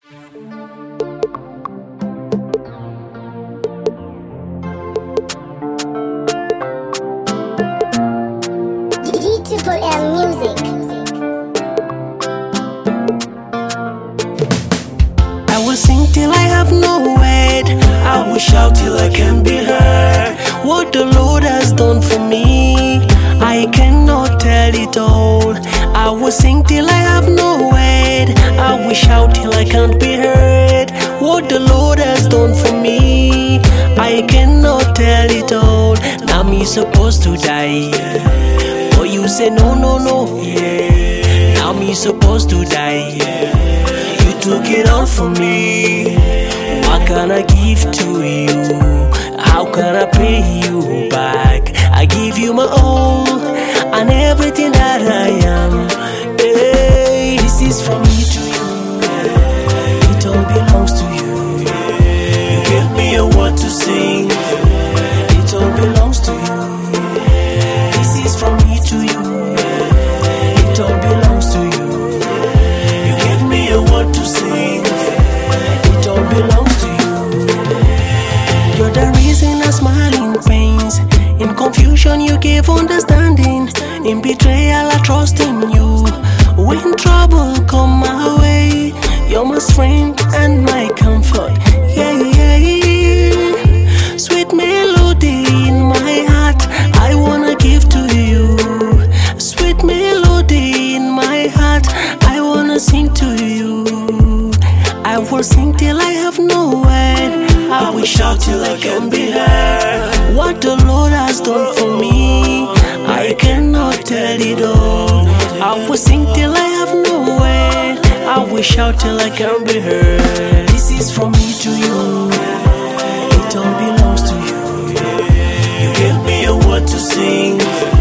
Triple M Music. I will sing till I have no word. I will shout till I can be heard. What the Lord has done for me, I cannot tell it all. I will sing till I have no word. I will shout till I can't be heard. What the Lord has done for me, I cannot tell it all. Now me supposed to die, but you say no, no, no. Now me supposed to die. You took it all from me. What can I give to you? How can I pay you back? I give you my all and everything that I am. Hey, this is from me to you. It all belongs to you. You gave me a word to sing. It all belongs to you. This is from me to you. It all belongs to you. You gave me a word to sing. It all belongs to you. You're the reason I smile in pains. In confusion you gave understanding. In betrayal I trust in you. When trouble come my way, you're my strength and my comfort. Yeah, yeah, yeah. Sweet melody in my heart, I wanna give to you. Sweet melody in my heart, I wanna sing to you. I will sing till I have no word. I will shout till I can be heard. What the Lord has done for me, I cannot tell it all. I will sing till I have no word. I will shout till I can be heard. This is from me to you. It all belongs to you. You gave me a word to sing.